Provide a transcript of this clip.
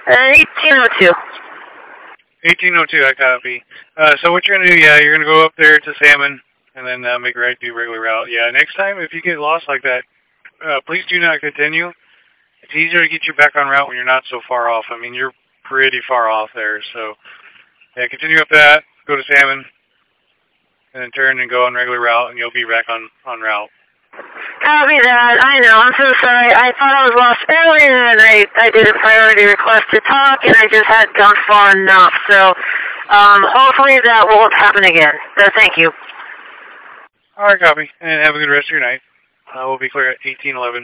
1802. 1802, I copy. So what you're going to do, you're going to go up there to Salmon, and then make a right to regular route. Yeah, next time, if you get lost like that, please do not continue. It's easier to get you back on route when you're not so far off. I mean, you're pretty far off there, so yeah, continue up that, go to Salmon, and then turn and go on regular route, and you'll be back on route. Copy that. I know. I'm so sorry. I thought I was lost earlier, and I did a priority request to talk, and I just hadn't gone far enough. So hopefully that won't happen again. So thank you. All right, copy, and have a good rest of your night. We'll be clear at 1811.